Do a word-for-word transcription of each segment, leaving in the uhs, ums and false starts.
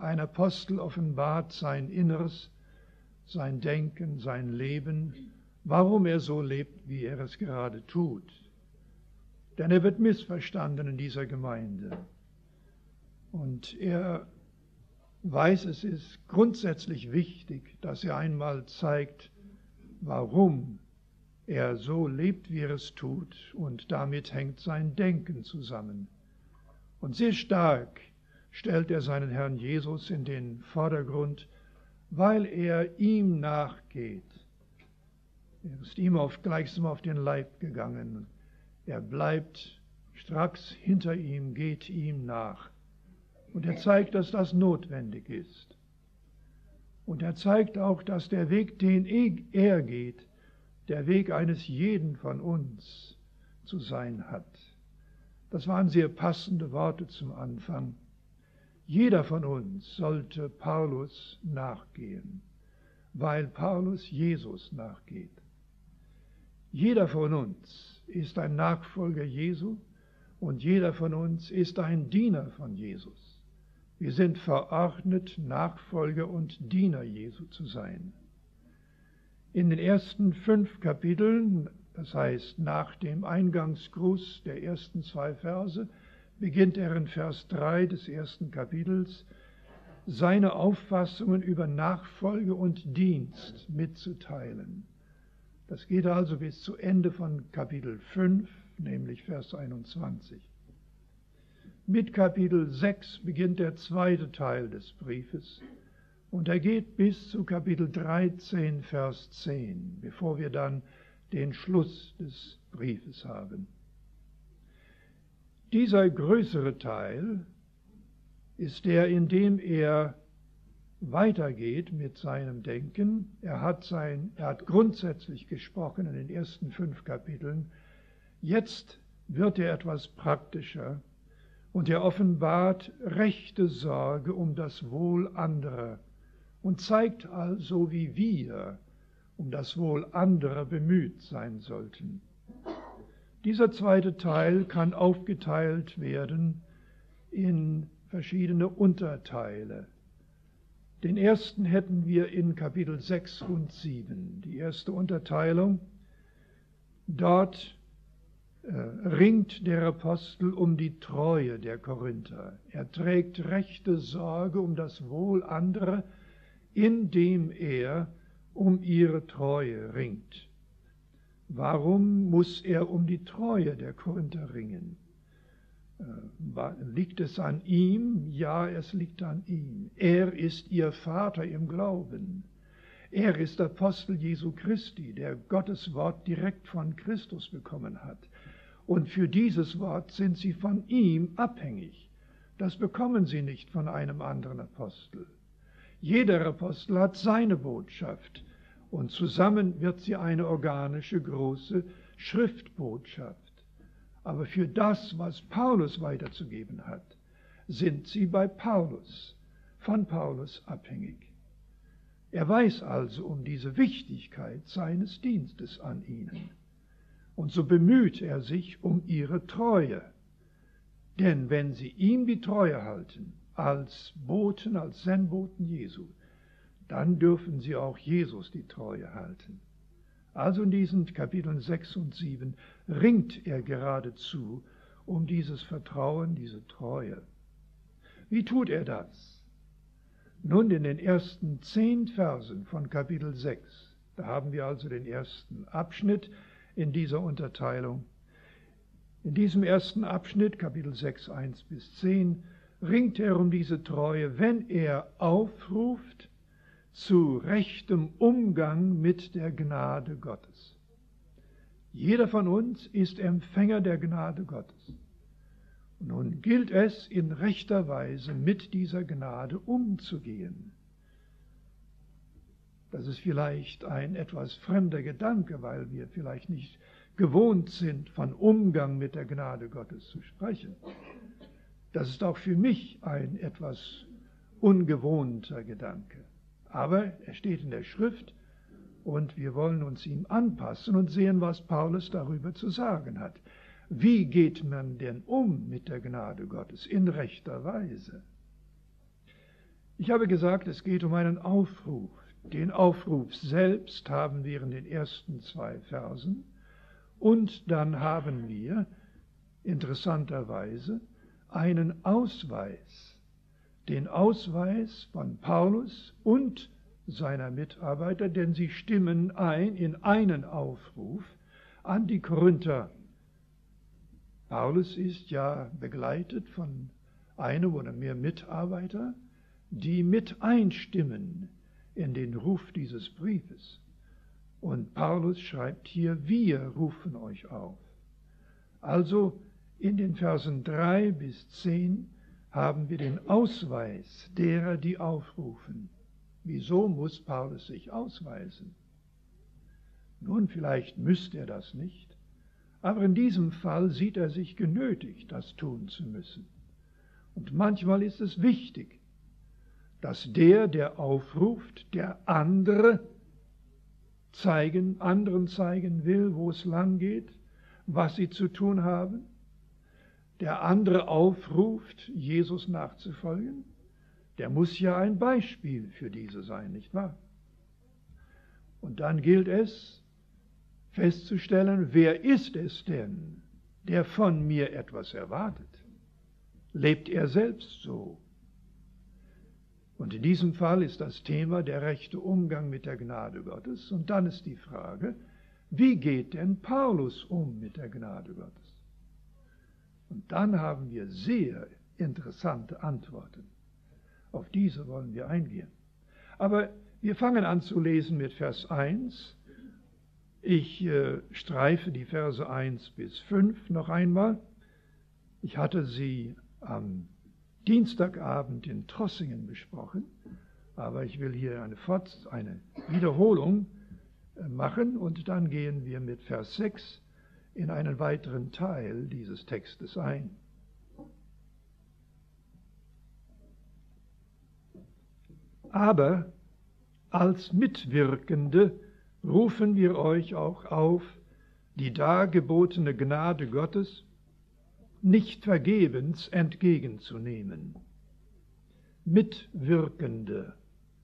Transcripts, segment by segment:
Ein Apostel offenbart sein Inneres, sein Denken, sein Leben, warum er so lebt, wie er es gerade tut. Denn er wird missverstanden in dieser Gemeinde. Und er weiß, es ist grundsätzlich wichtig, dass er einmal zeigt, warum er so lebt, wie er es tut. Und damit hängt sein Denken zusammen. Und sehr stark stellt er seinen Herrn Jesus in den Vordergrund, weil er ihm nachgeht. Er ist ihm auf, gleichsam auf den Leib gegangen. Er bleibt stracks hinter ihm, geht ihm nach. Und er zeigt, dass das notwendig ist. Und er zeigt auch, dass der Weg, den er geht, der Weg eines jeden von uns zu sein hat. Das waren sehr passende Worte zum Anfang. Jeder von uns sollte Paulus nachgehen, weil Paulus Jesus nachgeht. Jeder von uns ist ein Nachfolger Jesu und jeder von uns ist ein Diener von Jesus. Wir sind verordnet, Nachfolger und Diener Jesu zu sein. In den ersten fünf Kapiteln, das heißt nach dem Eingangsgruß der ersten zwei Verse, beginnt er in Vers drei des ersten Kapitels, seine Auffassungen über Nachfolge und Dienst mitzuteilen. Das geht also bis zu Ende von Kapitel fünf, nämlich Vers einundzwanzig. Mit Kapitel sechs beginnt der zweite Teil des Briefes und er geht bis zu Kapitel dreizehn, Vers zehn, bevor wir dann den Schluss des Briefes haben. Dieser größere Teil ist der, in dem er weitergeht mit seinem Denken. Er hat, sein, er hat grundsätzlich gesprochen in den ersten fünf Kapiteln. Jetzt wird er etwas praktischer und er offenbart rechte Sorge um das Wohl anderer und zeigt also, wie wir um das Wohl anderer bemüht sein sollten. Dieser zweite Teil kann aufgeteilt werden in verschiedene Unterteile. Den ersten hätten wir in Kapitel sechs und sieben. Die erste Unterteilung. Dort äh, ringt der Apostel um die Treue der Korinther. Er trägt rechte Sorge um das Wohl anderer, indem er um ihre Treue ringt. Warum muss er um die Treue der Korinther ringen? Liegt es an ihm? Ja, es liegt an ihm. Er ist ihr Vater im Glauben. Er ist Apostel Jesu Christi, der Gottes Wort direkt von Christus bekommen hat. Und für dieses Wort sind sie von ihm abhängig. Das bekommen sie nicht von einem anderen Apostel. Jeder Apostel hat seine Botschaft und zusammen wird sie eine organische, große Schriftbotschaft. Aber für das, was Paulus weiterzugeben hat, sind sie bei Paulus, von Paulus abhängig. Er weiß also um diese Wichtigkeit seines Dienstes an ihnen. Und so bemüht er sich um ihre Treue. Denn wenn sie ihm die Treue halten, als Boten, als Sendboten Jesu, dann dürfen sie auch Jesus die Treue halten. Also in diesen Kapiteln sechs und sieben ringt er geradezu um dieses Vertrauen, diese Treue. Wie tut er das? Nun, in den ersten zehn Versen von Kapitel sechs, da haben wir also den ersten Abschnitt in dieser Unterteilung. In diesem ersten Abschnitt, Kapitel sechs, eins bis zehn, ringt er um diese Treue, wenn er aufruft zu rechtem Umgang mit der Gnade Gottes. Jeder von uns ist Empfänger der Gnade Gottes. Und nun gilt es, in rechter Weise mit dieser Gnade umzugehen. Das ist vielleicht ein etwas fremder Gedanke, weil wir vielleicht nicht gewohnt sind, von Umgang mit der Gnade Gottes zu sprechen. Das ist auch für mich ein etwas ungewohnter Gedanke. Aber er steht in der Schrift und wir wollen uns ihm anpassen und sehen, was Paulus darüber zu sagen hat. Wie geht man denn um mit der Gnade Gottes in rechter Weise? Ich habe gesagt, es geht um einen Aufruf. Den Aufruf selbst haben wir in den ersten zwei Versen. Und dann haben wir interessanterweise einen Ausweis, den Ausweis von Paulus und seiner Mitarbeiter, denn sie stimmen ein in einen Aufruf an die Korinther. Paulus ist ja begleitet von einem oder mehr Mitarbeiter, die mit einstimmen in den Ruf dieses Briefes. Und Paulus schreibt hier, wir rufen euch auf. Also in den Versen drei bis zehn haben wir den Ausweis derer, die aufrufen. Wieso muss Paulus sich ausweisen? Nun, vielleicht müsste er das nicht, aber in diesem Fall sieht er sich genötigt, das tun zu müssen. Und manchmal ist es wichtig, dass der, der aufruft, der andere zeigen, anderen zeigen will, wo es lang geht, was sie zu tun haben, der andere aufruft, Jesus nachzufolgen, der muss ja ein Beispiel für diese sein, nicht wahr? Und dann gilt es, festzustellen, wer ist es denn, der von mir etwas erwartet? Lebt er selbst so? Und in diesem Fall ist das Thema der rechte Umgang mit der Gnade Gottes. Und dann ist die Frage, wie geht denn Paulus um mit der Gnade Gottes? Und dann haben wir sehr interessante Antworten. Auf diese wollen wir eingehen. Aber wir fangen an zu lesen mit Vers eins. Ich äh, streife die Verse eins bis fünf noch einmal. Ich hatte sie am Dienstagabend in Trossingen besprochen, aber ich will hier eine, Fort- eine Wiederholung äh, machen und dann gehen wir mit Vers sechs in einen weiteren Teil dieses Textes ein. Aber als Mitwirkende rufen wir euch auch auf, die dargebotene Gnade Gottes nicht vergebens entgegenzunehmen. Mitwirkende.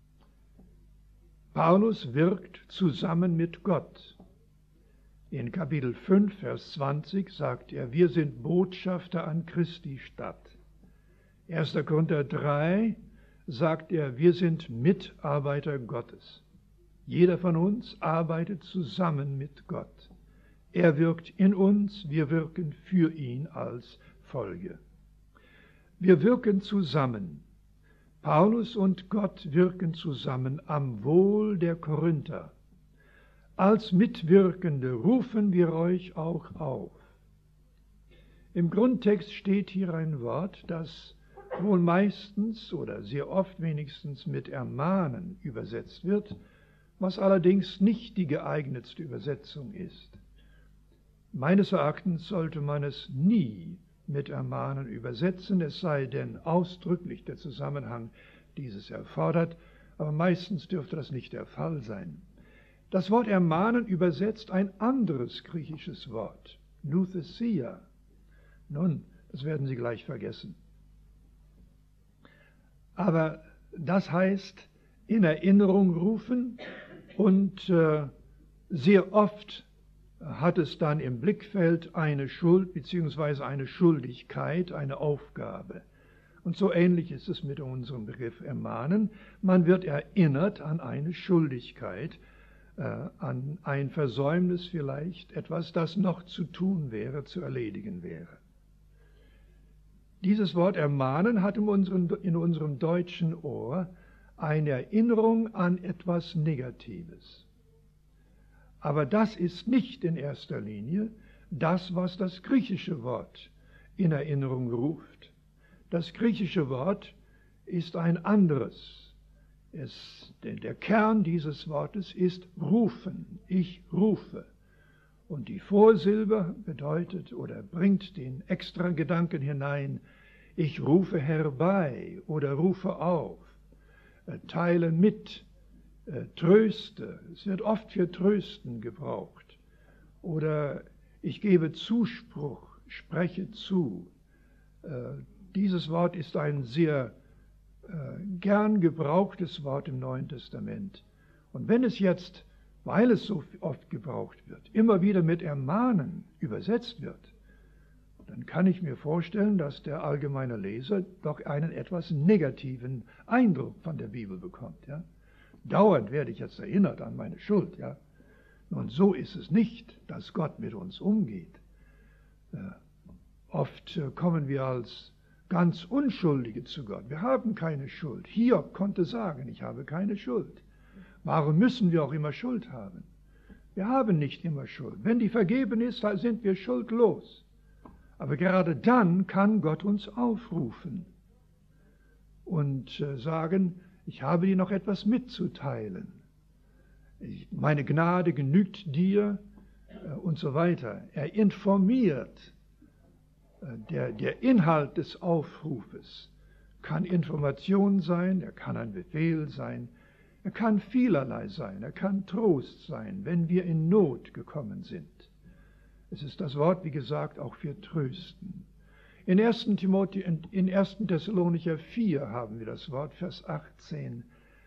Paulus wirkt zusammen mit Gott. In Kapitel fünf, Vers zwanzig sagt er, wir sind Botschafter an Christi Stadt. erster Korinther drei sagt er, wir sind Mitarbeiter Gottes. Jeder von uns arbeitet zusammen mit Gott. Er wirkt in uns, wir wirken für ihn als Folge. Wir wirken zusammen. Paulus und Gott wirken zusammen am Wohl der Korinther. Als Mitwirkende rufen wir euch auch auf. Im Grundtext steht hier ein Wort, das wohl meistens oder sehr oft wenigstens mit ermahnen übersetzt wird, was allerdings nicht die geeignetste Übersetzung ist. Meines Erachtens sollte man es nie mit ermahnen übersetzen, es sei denn ausdrücklich der Zusammenhang dieses erfordert, aber meistens dürfte das nicht der Fall sein. Das Wort ermahnen übersetzt ein anderes griechisches Wort, nouthesia. Nun, das werden Sie gleich vergessen. Aber das heißt in Erinnerung rufen und äh, sehr oft hat es dann im Blickfeld eine Schuld bzw. eine Schuldigkeit, eine Aufgabe. Und so ähnlich ist es mit unserem Begriff ermahnen. Man wird erinnert an eine Schuldigkeit, äh, an ein Versäumnis vielleicht, etwas, das noch zu tun wäre, zu erledigen wäre. Dieses Wort ermahnen hat in unserem, in unserem deutschen Ohr eine Erinnerung an etwas Negatives. Aber das ist nicht in erster Linie das, was das griechische Wort in Erinnerung ruft. Das griechische Wort ist ein anderes. Es, der Kern dieses Wortes ist rufen. Ich rufe. Und die Vorsilbe bedeutet oder bringt den extra Gedanken hinein, ich rufe herbei oder rufe auf, teile mit, tröste. Es wird oft für Trösten gebraucht. Oder ich gebe Zuspruch, spreche zu. Dieses Wort ist ein sehr äh, gern gebrauchtes Wort im Neuen Testament. Und wenn es jetzt, weil es so oft gebraucht wird, immer wieder mit ermahnen übersetzt wird, dann kann ich mir vorstellen, dass der allgemeine Leser doch einen etwas negativen Eindruck von der Bibel bekommt. Ja? Dauernd werde ich jetzt erinnert an meine Schuld. Ja? Nun, so ist es nicht, dass Gott mit uns umgeht. Äh, oft äh, kommen wir als ganz Unschuldige zu Gott. Wir haben keine Schuld. Hiob konnte sagen, ich habe keine Schuld. Warum müssen wir auch immer Schuld haben? Wir haben nicht immer Schuld. Wenn die vergeben ist, dann sind wir schuldlos. Aber gerade dann kann Gott uns aufrufen und äh, sagen, ich habe dir noch etwas mitzuteilen. Ich, meine Gnade genügt dir äh, und so weiter. Er informiert. Äh, der, der Inhalt des Aufrufes kann Information sein, er kann ein Befehl sein, er kann vielerlei sein, er kann Trost sein, wenn wir in Not gekommen sind. Es ist das Wort, wie gesagt, auch für Trösten. In ersten Timotheus, in ersten Thessalonicher vier haben wir das Wort, Vers achtzehn.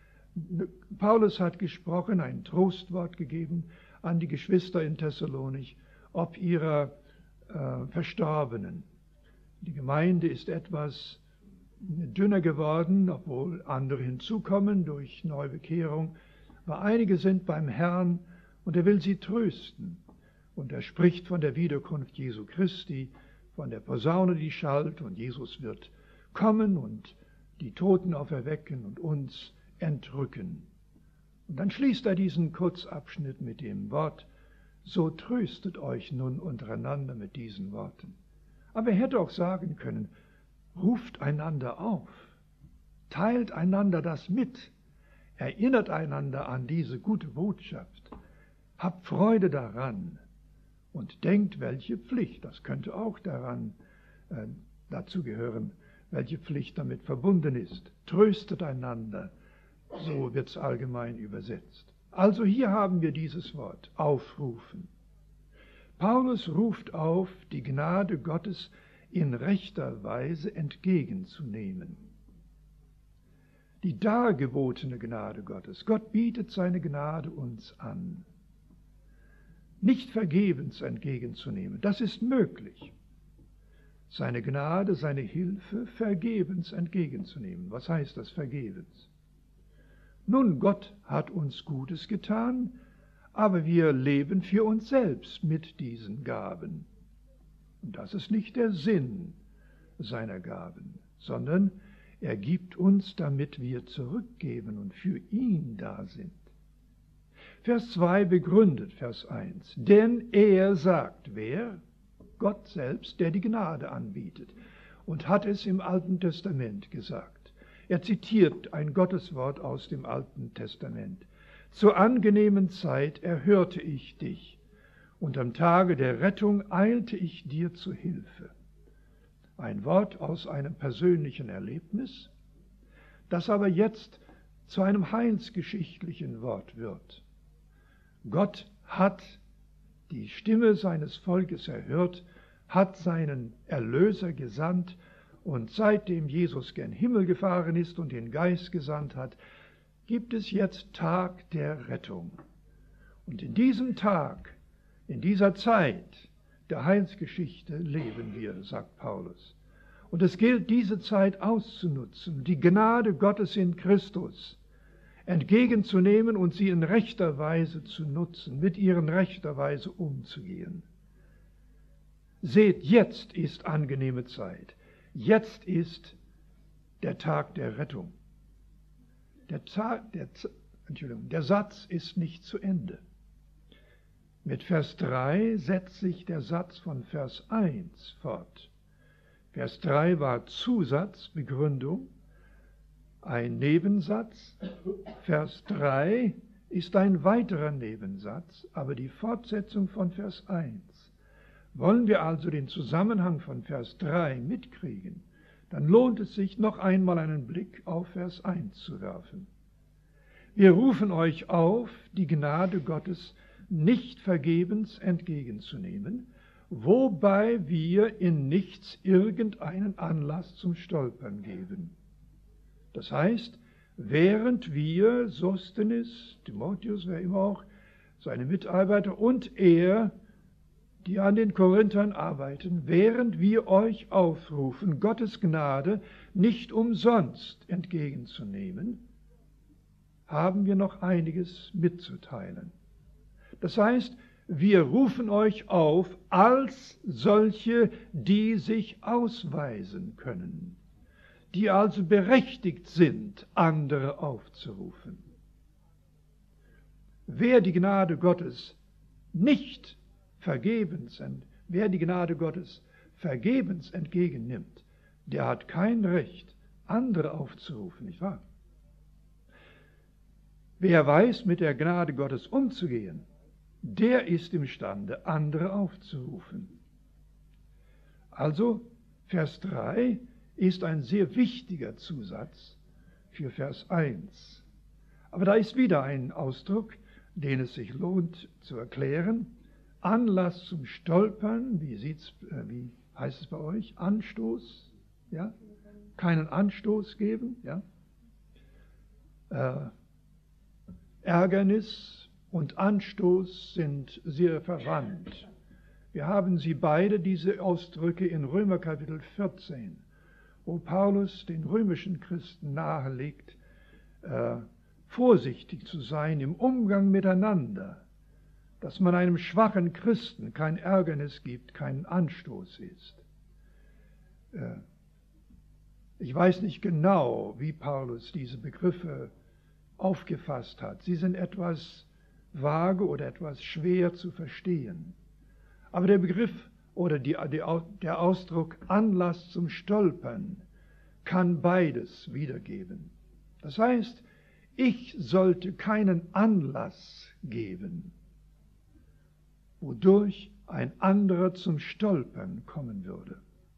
Paulus hat gesprochen, ein Trostwort gegeben an die Geschwister in Thessalonich, ob ihrer äh, Verstorbenen. Die Gemeinde ist etwas dünner geworden, obwohl andere hinzukommen durch Neubekehrung. Aber einige sind beim Herrn und er will sie trösten. Und er spricht von der Wiederkunft Jesu Christi, von der Posaune, die schallt, und Jesus wird kommen und die Toten auferwecken und uns entrücken. Und dann schließt er diesen Kurzabschnitt mit dem Wort, so tröstet euch nun untereinander mit diesen Worten. Aber er hätte auch sagen können, ruft einander auf, teilt einander das mit, erinnert einander an diese gute Botschaft, habt Freude daran. Und denkt, welche Pflicht, das könnte auch daran äh, dazu gehören, welche Pflicht damit verbunden ist. Tröstet einander, so wird es allgemein übersetzt. Also hier haben wir dieses Wort, aufrufen. Paulus ruft auf, die Gnade Gottes in rechter Weise entgegenzunehmen. Die dargebotene Gnade Gottes. Gott bietet seine Gnade uns an. Nicht vergebens entgegenzunehmen, das ist möglich. Seine Gnade, seine Hilfe vergebens entgegenzunehmen. Was heißt das vergebens? Nun, Gott hat uns Gutes getan, aber wir leben für uns selbst mit diesen Gaben. Und das ist nicht der Sinn seiner Gaben, sondern er gibt uns, damit wir zurückgeben und für ihn da sind. Vers zwei begründet Vers eins. Denn er sagt, wer? Gott selbst, der die Gnade anbietet, und hat es im Alten Testament gesagt. Er zitiert ein Gotteswort aus dem Alten Testament. Zur angenehmen Zeit erhörte ich dich, und am Tage der Rettung eilte ich dir zu Hilfe. Ein Wort aus einem persönlichen Erlebnis, das aber jetzt zu einem heilsgeschichtlichen Wort wird. Gott hat die Stimme seines Volkes erhört, hat seinen Erlöser gesandt, und seitdem Jesus gen Himmel gefahren ist und den Geist gesandt hat, gibt es jetzt Tag der Rettung. Und in diesem Tag, in dieser Zeit der Heilsgeschichte leben wir, sagt Paulus. Und es gilt, diese Zeit auszunutzen, die Gnade Gottes in Christus entgegenzunehmen und sie in rechter Weise zu nutzen, mit ihr in rechter Weise umzugehen. Seht, jetzt ist angenehme Zeit. Jetzt ist der Tag der Rettung. Der, Tag, der, Entschuldigung, der Satz ist nicht zu Ende. Mit Vers drei setzt sich der Satz von Vers eins fort. Vers drei war Zusatz, Begründung, ein Nebensatz. Vers drei ist ein weiterer Nebensatz, aber die Fortsetzung von Vers eins. Wollen wir also den Zusammenhang von Vers drei mitkriegen, dann lohnt es sich, noch einmal einen Blick auf Vers eins zu werfen. Wir rufen euch auf, die Gnade Gottes nicht vergebens entgegenzunehmen, wobei wir in nichts irgendeinen Anlass zum Stolpern geben. Das heißt, während wir, Sosthenes, Timotheus, wer immer auch, seine Mitarbeiter und er, die an den Korinthern arbeiten, während wir euch aufrufen, Gottes Gnade nicht umsonst entgegenzunehmen, haben wir noch einiges mitzuteilen. Das heißt, wir rufen euch auf als solche, die sich ausweisen können, die also berechtigt sind, andere aufzurufen. Wer die Gnade Gottes nicht vergebens, wer die Gnade Gottes vergebens entgegennimmt, der hat kein Recht, andere aufzurufen, nicht wahr? Wer weiß, mit der Gnade Gottes umzugehen, der ist imstande, andere aufzurufen. Also, Vers drei ist ein sehr wichtiger Zusatz für Vers eins. Aber da ist wieder ein Ausdruck, den es sich lohnt zu erklären. Anlass zum Stolpern, wie, sieht's, äh, wie heißt es bei euch? Anstoß, ja? Keinen Anstoß geben, ja? Äh, Ärgernis und Anstoß sind sehr verwandt. Wir haben sie beide, diese Ausdrücke, in Römer Kapitel vierzehn, wo Paulus den römischen Christen nahelegt, äh, vorsichtig zu sein im Umgang miteinander, dass man einem schwachen Christen kein Ärgernis gibt, keinen Anstoß ist. Äh, ich weiß nicht genau, wie Paulus diese Begriffe aufgefasst hat. Sie sind etwas vage oder etwas schwer zu verstehen. Aber der Begriff oder die, die, der Ausdruck Anlass zum Stolpern kann beides wiedergeben. Das heißt, ich sollte keinen Anlass geben, wodurch ein anderer zum Stolpern kommen würde.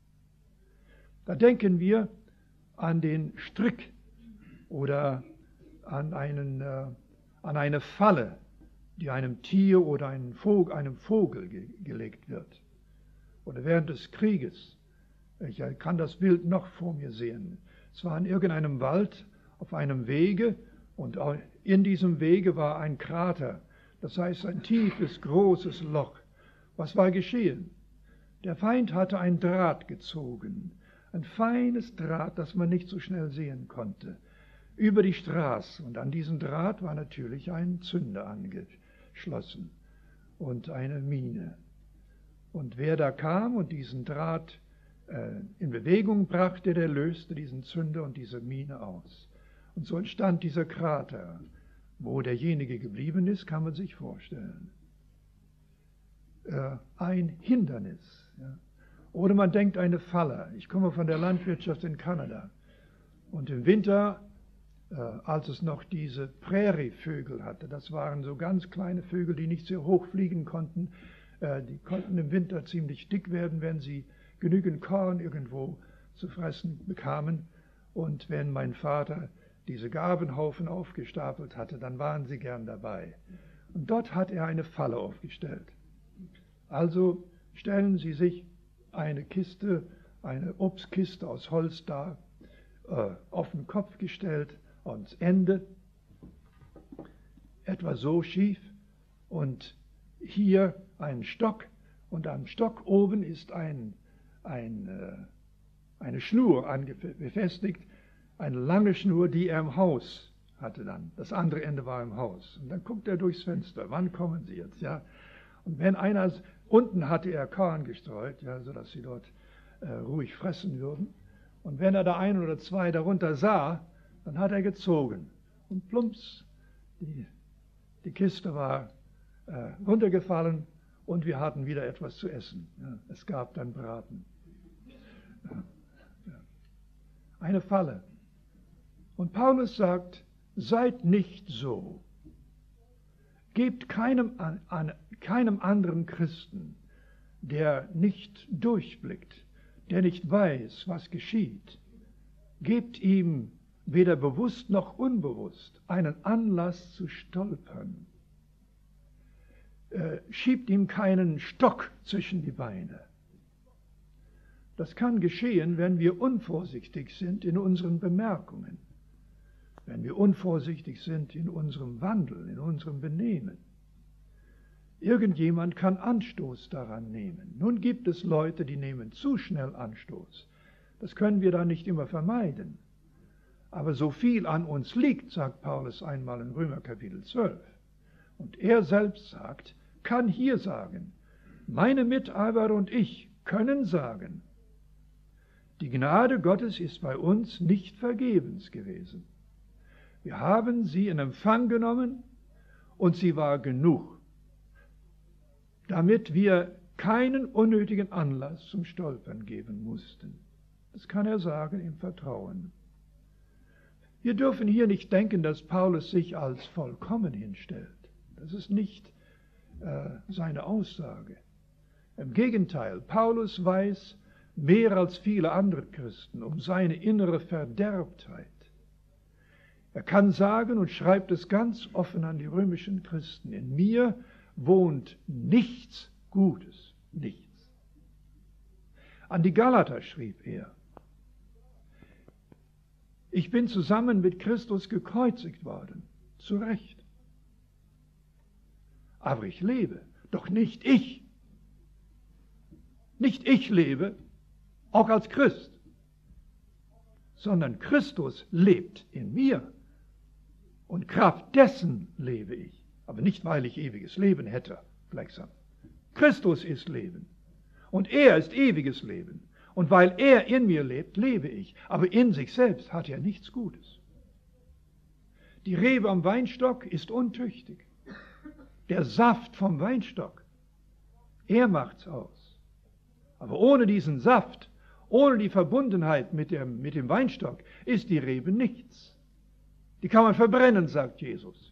Da denken wir an den Strick oder an, einen, äh, an eine Falle, die einem Tier oder einem Vogel, einem Vogel ge gelegt wird. Oder während des Krieges. Ich kann das Bild noch vor mir sehen. Es war in irgendeinem Wald auf einem Wege und in diesem Wege war ein Krater. Das heißt ein tiefes, großes Loch. Was war geschehen? Der Feind hatte ein Draht gezogen. Ein feines Draht, das man nicht so schnell sehen konnte. Über die Straße. Und an diesem Draht war natürlich ein Zünder angeschlossen und eine Mine. Und wer da kam und diesen Draht äh, in Bewegung brachte, der löste diesen Zünder und diese Mine aus. Und so entstand dieser Krater. Wo derjenige geblieben ist, kann man sich vorstellen. Äh, ein Hindernis. Ja. Oder man denkt eine Falle. Ich komme von der Landwirtschaft in Kanada. Und im Winter, äh, als es noch diese Prärievögel hatte, das waren so ganz kleine Vögel, die nicht sehr hoch fliegen konnten, äh, die konnten im Winter ziemlich dick werden, wenn sie genügend Korn irgendwo zu fressen bekamen. Und wenn mein Vater diese Gabenhaufen aufgestapelt hatte, dann waren sie gern dabei. Und dort hat er eine Falle aufgestellt. Also stellen Sie sich eine Kiste, eine Obstkiste aus Holz dar, äh, auf den Kopf gestellt, ans Ende, etwa so schief, und hier ein Stock, und am Stock oben ist ein, ein, äh, eine Schnur befestigt, eine lange Schnur, die er im Haus hatte dann. Das andere Ende war im Haus. Und dann guckt er durchs Fenster, wann kommen sie jetzt, ja? Und wenn einer, unten hatte er Korn gestreut, ja, sodass sie dort äh, ruhig fressen würden. Und wenn er da ein oder zwei darunter sah, dann hat er gezogen. Und plumps, die, die Kiste war äh, runtergefallen und wir hatten wieder etwas zu essen. Ja, es gab dann Braten. Ja, ja. Eine Falle. Und Paulus sagt, seid nicht so. Gebt keinem, an, an, keinem anderen Christen, der nicht durchblickt, der nicht weiß, was geschieht, gebt ihm weder bewusst noch unbewusst einen Anlass zu stolpern. Äh, schiebt ihm keinen Stock zwischen die Beine. Das kann geschehen, wenn wir unvorsichtig sind in unseren Bemerkungen. wenn wir unvorsichtig sind in unserem Wandel, in unserem Benehmen. Irgendjemand kann Anstoß daran nehmen. Nun gibt es Leute, die nehmen zu schnell Anstoß. Das können wir dann nicht immer vermeiden. Aber so viel an uns liegt, sagt Paulus einmal in Römer Kapitel zwölf. Und er selbst sagt, kann hier sagen, meine Mitarbeiter und ich können sagen, die Gnade Gottes ist bei uns nicht vergebens gewesen. Wir haben sie in Empfang genommen und sie war genug, damit wir keinen unnötigen Anlass zum Stolpern geben mussten. Das kann er sagen im Vertrauen. Wir dürfen hier nicht denken, dass Paulus sich als vollkommen hinstellt. Das ist nicht äh, seine Aussage. Im Gegenteil, Paulus weiß mehr als viele andere Christen um seine innere Verderbtheit. Er kann sagen und schreibt es ganz offen an die römischen Christen, in mir wohnt nichts Gutes, nichts. An die Galater schrieb er, ich bin zusammen mit Christus gekreuzigt worden, zu Recht. Aber ich lebe, doch nicht ich. Nicht ich lebe, auch als Christ, sondern Christus lebt in mir. Und Kraft dessen lebe ich. Aber nicht, weil ich ewiges Leben hätte, gleichsam. Christus ist Leben. Und er ist ewiges Leben. Und weil er in mir lebt, lebe ich. Aber in sich selbst hat er nichts Gutes. Die Rebe am Weinstock ist untüchtig. Der Saft vom Weinstock, er macht's aus. Aber ohne diesen Saft, ohne die Verbundenheit mit dem, mit dem Weinstock, ist die Rebe nichts. Die kann man verbrennen, sagt Jesus.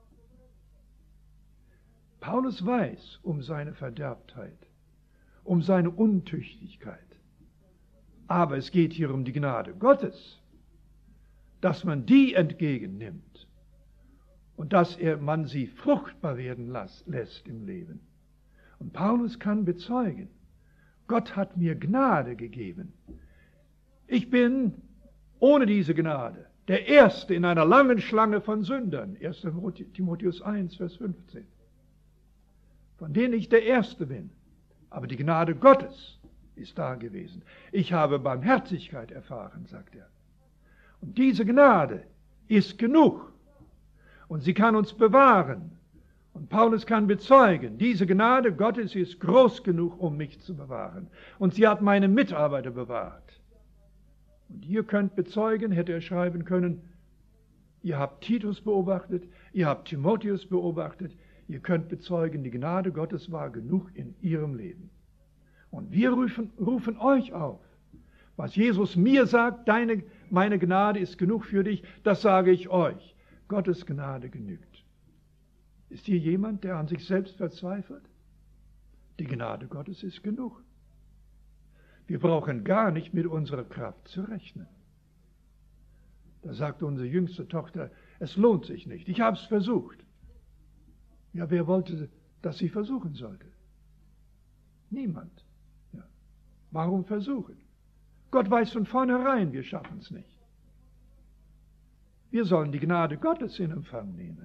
Paulus weiß um seine Verderbtheit, um seine Untüchtigkeit. Aber es geht hier um die Gnade Gottes, dass man die entgegennimmt und dass er, man sie fruchtbar werden las, lässt im Leben. Und Paulus kann bezeugen, Gott hat mir Gnade gegeben. Ich bin ohne diese Gnade der Erste in einer langen Schlange von Sündern. erster Timotheus eins, Vers fünfzehn. Von denen ich der Erste bin. Aber die Gnade Gottes ist da gewesen. Ich habe Barmherzigkeit erfahren, sagt er. Und diese Gnade ist genug. Und sie kann uns bewahren. Und Paulus kann bezeugen, diese Gnade Gottes ist groß genug, um mich zu bewahren. Und sie hat meine Mitarbeiter bewahrt. Und ihr könnt bezeugen, hätte er schreiben können, ihr habt Titus beobachtet, ihr habt Timotheus beobachtet, ihr könnt bezeugen, die Gnade Gottes war genug in ihrem Leben. Und wir rufen, rufen euch auf. Was Jesus mir sagt, deine, meine Gnade ist genug für dich, das sage ich euch. Gottes Gnade genügt. Ist hier jemand, der an sich selbst verzweifelt? Die Gnade Gottes ist genug. Wir brauchen gar nicht mit unserer Kraft zu rechnen. Da sagt unsere jüngste Tochter, es lohnt sich nicht, ich habe es versucht. Ja, wer wollte, dass sie versuchen sollte? Niemand. Ja. Warum versuchen? Gott weiß von vornherein, wir schaffen es nicht. Wir sollen die Gnade Gottes in Empfang nehmen.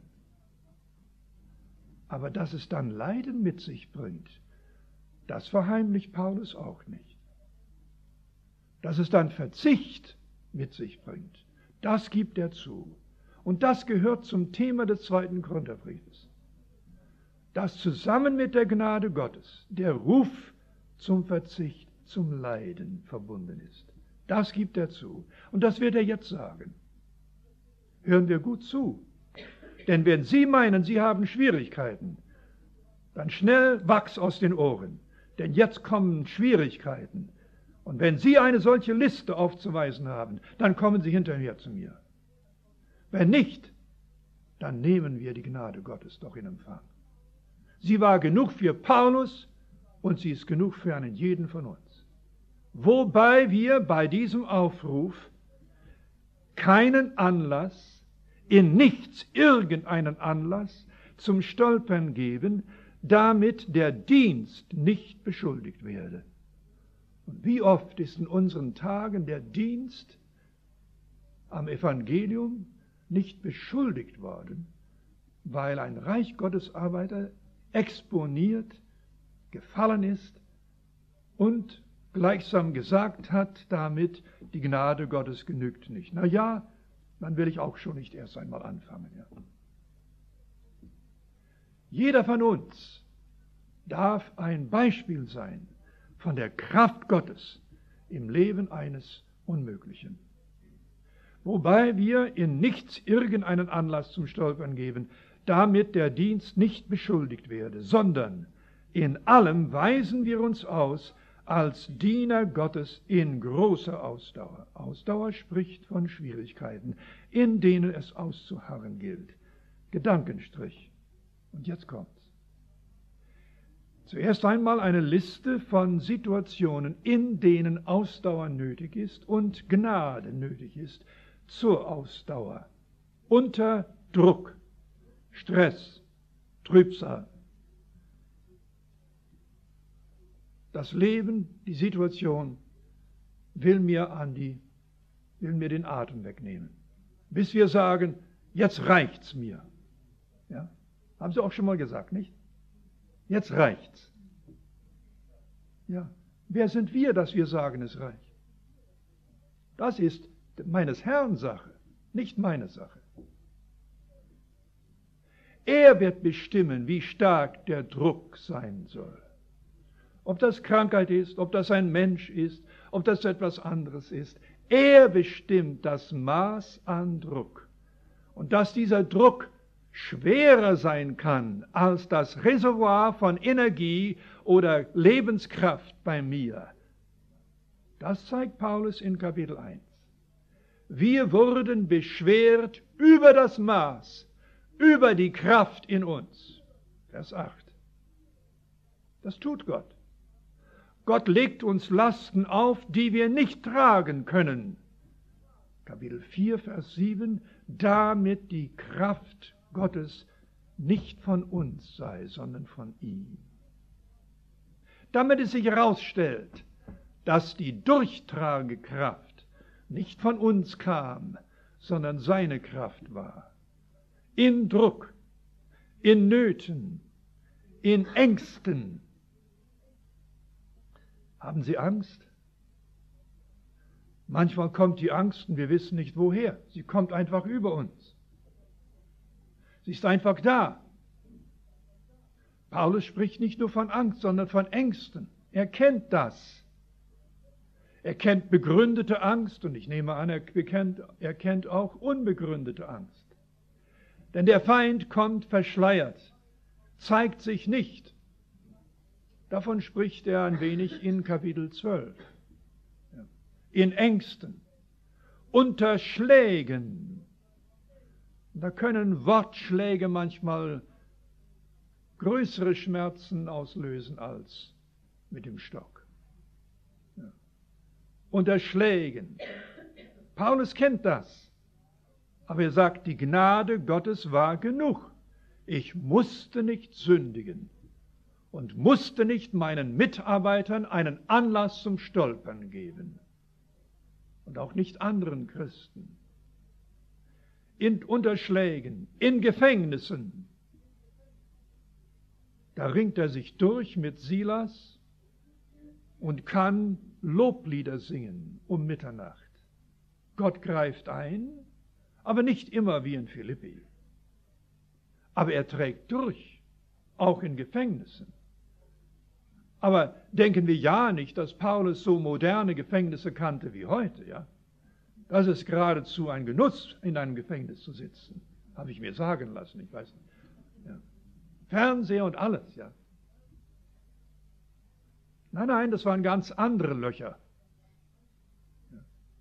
Aber dass es dann Leiden mit sich bringt, das verheimlicht Paulus auch nicht. Dass es dann Verzicht mit sich bringt, das gibt er zu. Und das gehört zum Thema des zweiten Korintherbriefes. Dass zusammen mit der Gnade Gottes der Ruf zum Verzicht, zum Leiden verbunden ist. Das gibt er zu. Und das wird er jetzt sagen. Hören wir gut zu. Denn wenn Sie meinen, Sie haben Schwierigkeiten, dann schnell Wachs aus den Ohren. Denn jetzt kommen Schwierigkeiten. Und wenn Sie eine solche Liste aufzuweisen haben, dann kommen Sie hinterher zu mir. Wenn nicht, dann nehmen wir die Gnade Gottes doch in Empfang. Sie war genug für Paulus und sie ist genug für einen jeden von uns. Wobei wir bei diesem Aufruf keinen Anlass, in nichts irgendeinen Anlass zum Stolpern geben, damit der Dienst nicht beschuldigt werde. Und wie oft ist in unseren Tagen der Dienst am Evangelium nicht beschuldigt worden, weil ein Reich Gottes Arbeiter exponiert, gefallen ist und gleichsam gesagt hat damit, die Gnade Gottes genügt nicht. Na ja, dann will ich auch schon nicht erst einmal anfangen. Ja. Jeder von uns darf ein Beispiel sein von der Kraft Gottes im Leben eines Unmöglichen. Wobei wir in nichts irgendeinen Anlass zum Stolpern geben, damit der Dienst nicht beschuldigt werde, sondern in allem weisen wir uns aus als Diener Gottes in großer Ausdauer. Ausdauer spricht von Schwierigkeiten, in denen es auszuharren gilt. Gedankenstrich. Und jetzt kommt's. Zuerst einmal eine Liste von Situationen, in denen Ausdauer nötig ist und Gnade nötig ist zur Ausdauer. Unter Druck, Stress, Trübsal. Das Leben, die Situation will mir an die, will mir den Atem wegnehmen. Bis wir sagen, jetzt reicht's mir. Ja? Haben Sie auch schon mal gesagt, nicht? Jetzt reicht's. Ja. Wer sind wir, dass wir sagen, es reicht? Das ist meines Herrn Sache, nicht meine Sache. Er wird bestimmen, wie stark der Druck sein soll. Ob das Krankheit ist, ob das ein Mensch ist, ob das etwas anderes ist. Er bestimmt das Maß an Druck. Und dass dieser Druck schwerer sein kann als das Reservoir von Energie oder Lebenskraft bei mir, das zeigt Paulus in Kapitel eins. Wir wurden beschwert über das Maß, über die Kraft in uns. Vers acht. Das tut Gott. Gott legt uns Lasten auf, die wir nicht tragen können. Kapitel vier, Vers sieben, damit die Kraft Gottes nicht von uns sei, sondern von ihm. Damit es sich herausstellt, dass die Durchtragekraft nicht von uns kam, sondern seine Kraft war. In Druck, in Nöten, in Ängsten. Haben Sie Angst? Manchmal kommt die Angst und wir wissen nicht woher. Sie kommt einfach über uns. Sie ist einfach da. Paulus spricht nicht nur von Angst, sondern von Ängsten. Er kennt das. Er kennt begründete Angst und ich nehme an, er kennt, er kennt auch unbegründete Angst. Denn der Feind kommt verschleiert, zeigt sich nicht. Davon spricht er ein wenig in Kapitel zwölf. In Ängsten, unter Schlägen. Da können Wortschläge manchmal größere Schmerzen auslösen als mit dem Stock. Ja. Unter Schlägen. Paulus kennt das. Aber er sagt, die Gnade Gottes war genug. Ich musste nicht sündigen und musste nicht meinen Mitarbeitern einen Anlass zum Stolpern geben. Und auch nicht anderen Christen. In Unterschlägen, in Gefängnissen. Da ringt er sich durch mit Silas und kann Loblieder singen um Mitternacht. Gott greift ein, aber nicht immer wie in Philippi. Aber er trägt durch, auch in Gefängnissen. Aber denken wir ja nicht, dass Paulus so moderne Gefängnisse kannte wie heute, ja? Das ist geradezu ein Genuss, in einem Gefängnis zu sitzen. Habe ich mir sagen lassen, ich weiß nicht. Ja. Fernseher und alles, ja. Nein, nein, das waren ganz andere Löcher. Ja.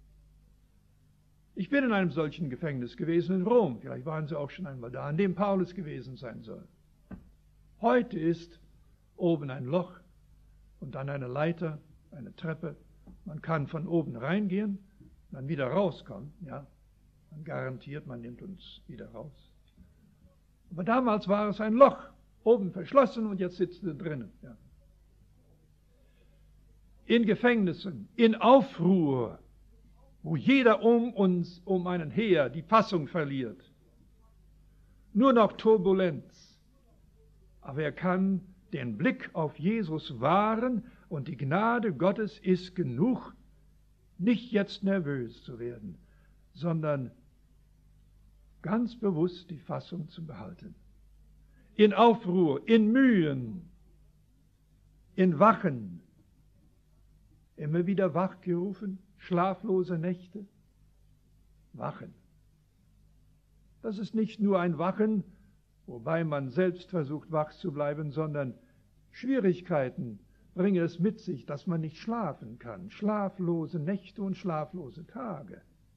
Ich bin in einem solchen Gefängnis gewesen in Rom. Vielleicht waren Sie auch schon einmal da, an dem Paulus gewesen sein soll. Heute ist oben ein Loch und dann eine Leiter, eine Treppe. Man kann von oben reingehen, dann wieder rauskommen. Ja, man garantiert, man nimmt uns wieder raus. Aber damals war es ein Loch, oben verschlossen und jetzt sitzt er drinnen. Ja. In Gefängnissen, in Aufruhr, wo jeder um uns, um einen her, die Fassung verliert. Nur noch Turbulenz. Aber er kann den Blick auf Jesus wahren und die Gnade Gottes ist genug, nicht jetzt nervös zu werden, sondern ganz bewusst die Fassung zu behalten. In Aufruhr, in Mühen, in Wachen, immer wieder wachgerufen, schlaflose Nächte, Wachen. Das ist nicht nur ein Wachen, wobei man selbst versucht, wach zu bleiben, sondern Schwierigkeiten bringen es mit sich, dass man nicht schlafen kann. Schlaflose Nächte und schlaflose Tage.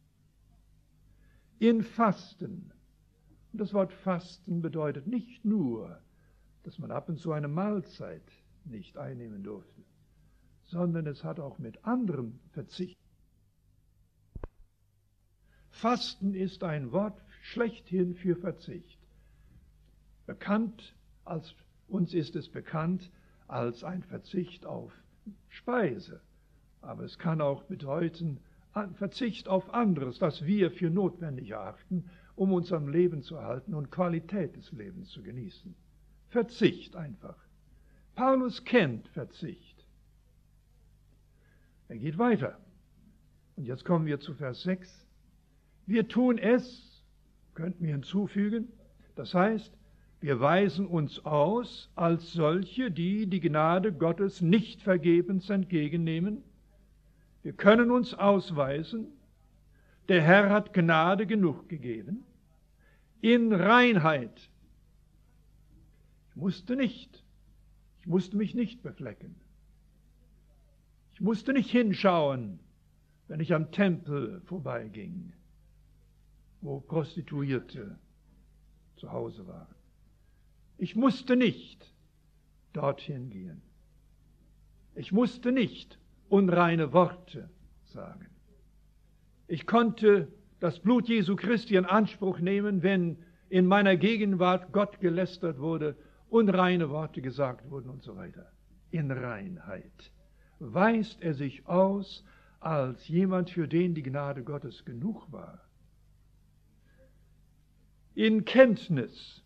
In Fasten. Und das Wort Fasten bedeutet nicht nur, dass man ab und zu eine Mahlzeit nicht einnehmen durfte, sondern es hat auch mit anderem Verzicht. Fasten ist ein Wort schlechthin für Verzicht. Bekannt, als uns ist es bekannt als ein Verzicht auf Speise. Aber es kann auch bedeuten Verzicht auf anderes, das wir für notwendig erachten, um uns am Leben zu halten und Qualität des Lebens zu genießen. Verzicht einfach. Paulus kennt Verzicht. Er geht weiter. Und jetzt kommen wir zu Vers sechs. Wir tun es, könnten wir hinzufügen, das heißt, wir weisen uns aus als solche, die die Gnade Gottes nicht vergebens entgegennehmen. Wir können uns ausweisen, der Herr hat Gnade genug gegeben, in Reinheit. Ich musste nicht, ich musste mich nicht beflecken. Ich musste nicht hinschauen, wenn ich am Tempel vorbeiging, wo Prostituierte zu Hause waren. Ich musste nicht dorthin gehen. Ich musste nicht unreine Worte sagen. Ich konnte das Blut Jesu Christi in Anspruch nehmen, wenn in meiner Gegenwart Gott gelästert wurde, unreine Worte gesagt wurden und so weiter. In Reinheit weist er sich aus als jemand, für den die Gnade Gottes genug war. In Kenntnis.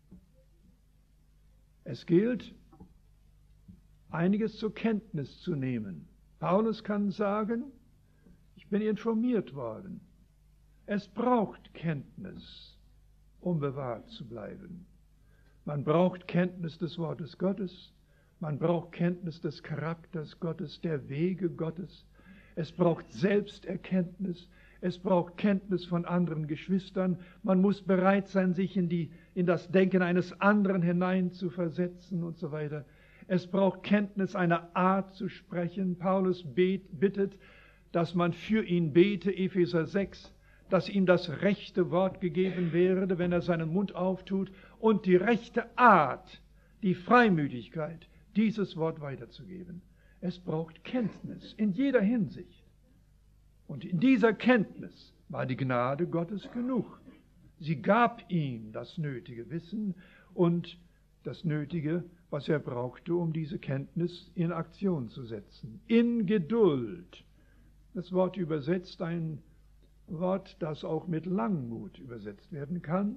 Es gilt, einiges zur Kenntnis zu nehmen. Paulus kann sagen, ich bin informiert worden. Es braucht Kenntnis, um bewahrt zu bleiben. Man braucht Kenntnis des Wortes Gottes, man braucht Kenntnis des Charakters Gottes, der Wege Gottes. Es braucht Selbsterkenntnis, es braucht Kenntnis von anderen Geschwistern. Man muss bereit sein, sich in, die, in das Denken eines anderen hinein zu versetzen und so weiter. Es braucht Kenntnis einer Art zu sprechen. Paulus bet, bittet, dass man für ihn bete, Epheser sechs, dass ihm das rechte Wort gegeben werde, wenn er seinen Mund auftut, und die rechte Art, die Freimütigkeit, dieses Wort weiterzugeben. Es braucht Kenntnis in jeder Hinsicht. Und in dieser Kenntnis war die Gnade Gottes genug. Sie gab ihm das nötige Wissen und das Nötige, was er brauchte, um diese Kenntnis in Aktion zu setzen. In Geduld. Das Wort übersetzt ein Wort, das auch mit Langmut übersetzt werden kann.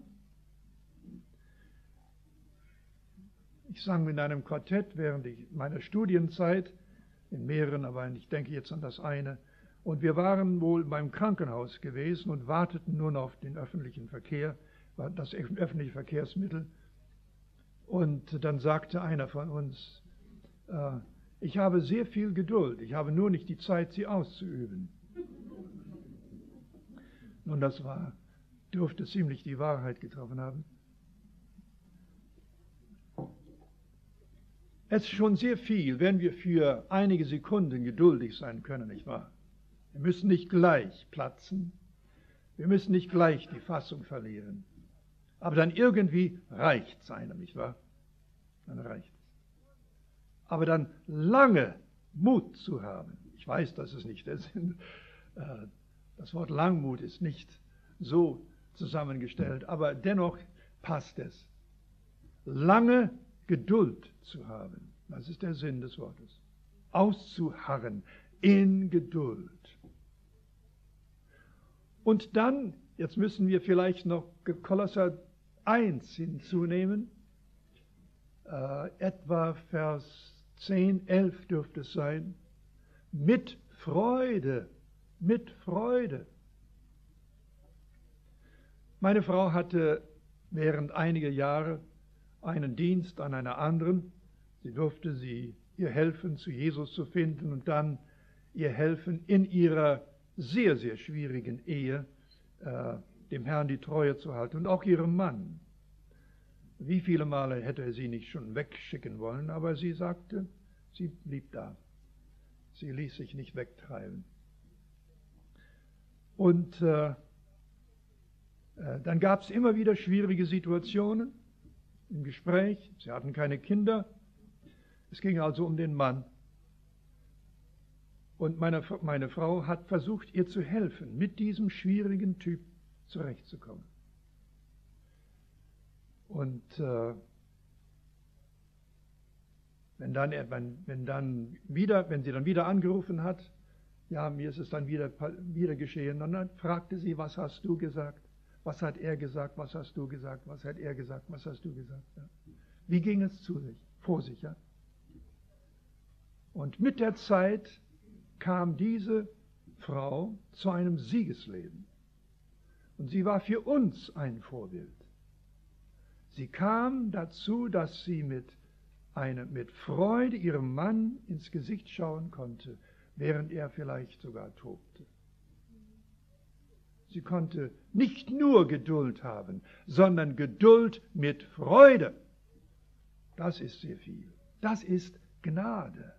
Ich sang in einem Quartett während meiner Studienzeit, in mehreren, aber ich denke jetzt an das eine. Und wir waren wohl beim Krankenhaus gewesen und warteten nun auf den öffentlichen Verkehr, das öffentliche Verkehrsmittel. Und dann sagte einer von uns, äh, ich habe sehr viel Geduld, ich habe nur nicht die Zeit, sie auszuüben. Nun, das war, dürfte ziemlich die Wahrheit getroffen haben. Es ist schon sehr viel, wenn wir für einige Sekunden geduldig sein können, nicht wahr? Wir müssen nicht gleich platzen, wir müssen nicht gleich die Fassung verlieren. Aber dann irgendwie reicht es einem, nicht wahr? Dann reicht es. Aber dann lange Mut zu haben. Ich weiß, das ist nicht der Sinn. Das Wort Langmut ist nicht so zusammengestellt, aber dennoch passt es. Lange Geduld zu haben, das ist der Sinn des Wortes. Auszuharren in Geduld. Und dann, jetzt müssen wir vielleicht noch Kolosser eins hinzunehmen, äh, etwa Vers zehn, elf dürfte es sein, mit Freude, mit Freude. Meine Frau hatte während einiger Jahre einen Dienst an einer anderen. Sie durfte sie ihr helfen, zu Jesus zu finden und dann ihr helfen in ihrer sehr, sehr schwierigen Ehe, äh, dem Herrn die Treue zu halten und auch ihrem Mann. Wie viele Male hätte er sie nicht schon wegschicken wollen, aber sie sagte, sie blieb da. Sie ließ sich nicht wegtreiben. Und äh, äh, dann gab es immer wieder schwierige Situationen im Gespräch. Sie hatten keine Kinder. Es ging also um den Mann. Und meine, meine Frau hat versucht, ihr zu helfen, mit diesem schwierigen Typ zurechtzukommen. Und äh, wenn, dann, wenn, wenn, dann wieder, wenn sie dann wieder angerufen hat, ja, mir ist es dann wieder, wieder geschehen, und dann fragte sie, was hast du gesagt? Was hat er gesagt? Was hast du gesagt? Was hat er gesagt? Was hast du gesagt? Ja. Wie ging es zu sich, vor sich? Ja? Und mit der Zeit kam diese Frau zu einem Siegesleben. Und sie war für uns ein Vorbild. Sie kam dazu, dass sie mit, eine, mit Freude ihrem Mann ins Gesicht schauen konnte, während er vielleicht sogar tobte. Sie konnte nicht nur Geduld haben, sondern Geduld mit Freude. Das ist sehr viel. Das ist Gnade.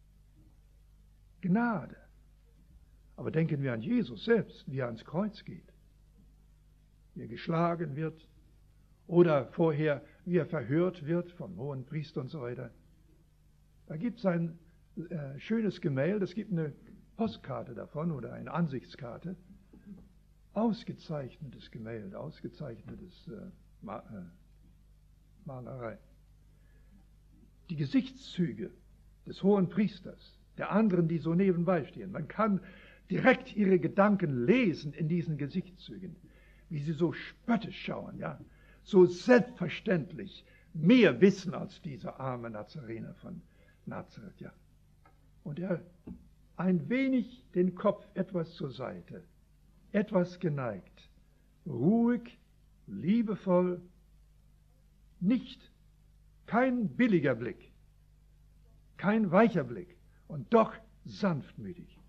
Gnade. Aber denken wir an Jesus selbst, wie er ans Kreuz geht, wie er geschlagen wird oder vorher, wie er verhört wird vom hohen Priester und so weiter. Da gibt es ein äh, schönes Gemälde, es gibt eine Postkarte davon oder eine Ansichtskarte. Ausgezeichnetes Gemälde, ausgezeichnetes äh, Ma äh, Malerei. Die Gesichtszüge des hohen Priesters, der anderen, die so nebenbei stehen. Man kann direkt ihre Gedanken lesen in diesen Gesichtszügen, wie sie so spöttisch schauen, ja, so selbstverständlich mehr wissen als dieser arme Nazarener von Nazareth, ja. Und er ein wenig den Kopf etwas zur Seite, etwas geneigt, ruhig, liebevoll, nicht, kein billiger Blick, kein weicher Blick und doch sanftmütig.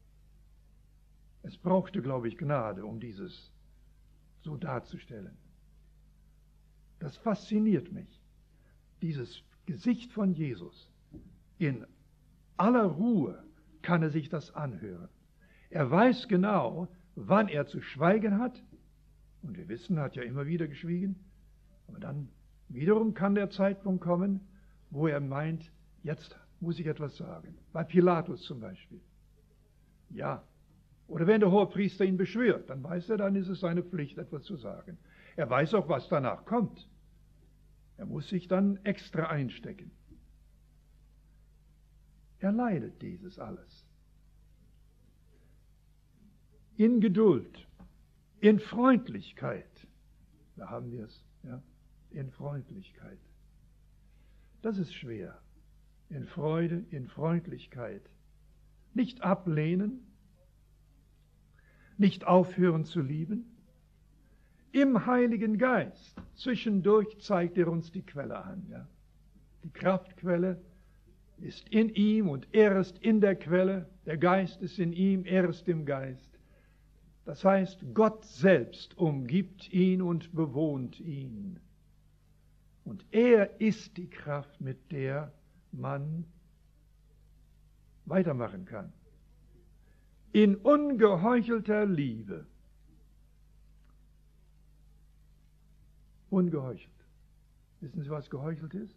Es brauchte, glaube ich, Gnade, um dieses so darzustellen. Das fasziniert mich, dieses Gesicht von Jesus. In aller Ruhe kann er sich das anhören. Er weiß genau, wann er zu schweigen hat. Und wir wissen, er hat ja immer wieder geschwiegen. Aber dann wiederum kann der Zeitpunkt kommen, wo er meint, jetzt muss ich etwas sagen. Bei Pilatus zum Beispiel. Ja. Oder wenn der Hohepriester ihn beschwört, dann weiß er, dann ist es seine Pflicht, etwas zu sagen. Er weiß auch, was danach kommt. Er muss sich dann extra einstecken. Er leidet dieses alles. In Geduld, in Freundlichkeit, da haben wir es, ja, in Freundlichkeit. Das ist schwer. In Freude, in Freundlichkeit. Nicht ablehnen, nicht aufhören zu lieben. Im Heiligen Geist, zwischendurch zeigt er uns die Quelle an. Ja. Die Kraftquelle ist in ihm und er ist in der Quelle. Der Geist ist in ihm, er ist im Geist. Das heißt, Gott selbst umgibt ihn und bewohnt ihn. Und er ist die Kraft, mit der man weitermachen kann. In ungeheuchelter Liebe. Ungeheuchelt. Wissen Sie, was geheuchelt ist?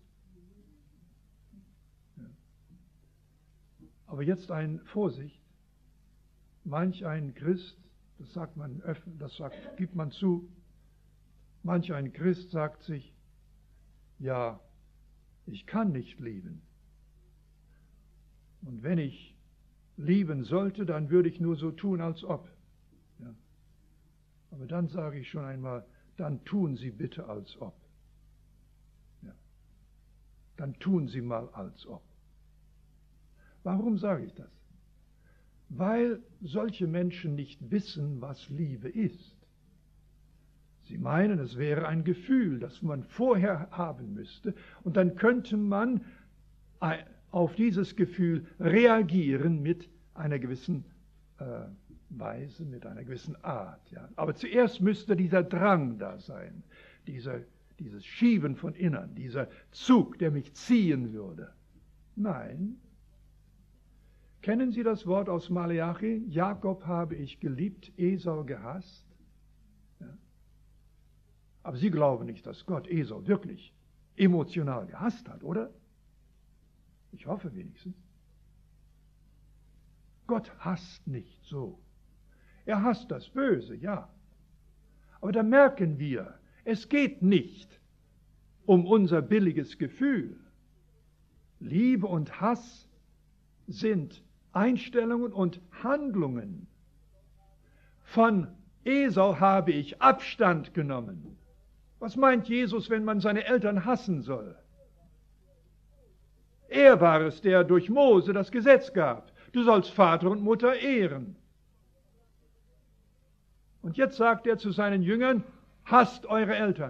Ja. Aber jetzt ein Vorsicht. Manch ein Christ, das sagt man öffentlich, das sagt, gibt man zu, manch ein Christ sagt sich, ja, ich kann nicht lieben. Und wenn ich lieben sollte, dann würde ich nur so tun, als ob. Ja. Aber dann sage ich schon einmal, dann tun Sie bitte als ob. Ja. Dann tun Sie mal als ob. Warum sage ich das? Weil solche Menschen nicht wissen, was Liebe ist. Sie meinen, es wäre ein Gefühl, das man vorher haben müsste, und dann könnte man auf dieses Gefühl reagieren mit einer gewissen äh, Weise, mit einer gewissen Art. Ja. Aber zuerst müsste dieser Drang da sein, dieser, dieses Schieben von innen, dieser Zug, der mich ziehen würde. Nein. Kennen Sie das Wort aus Maleachi? Jakob habe ich geliebt, Esau gehasst. Ja. Aber Sie glauben nicht, dass Gott Esau wirklich emotional gehasst hat, oder? Ich hoffe wenigstens. Gott hasst nicht so. Er hasst das Böse, ja. Aber da merken wir, es geht nicht um unser billiges Gefühl. Liebe und Hass sind Einstellungen und Handlungen. Von Esau habe ich Abstand genommen. Was meint Jesus, wenn man seine Eltern hassen soll? Er war es, der durch Mose das Gesetz gab. Du sollst Vater und Mutter ehren. Und jetzt sagt er zu seinen Jüngern, hasst eure Eltern,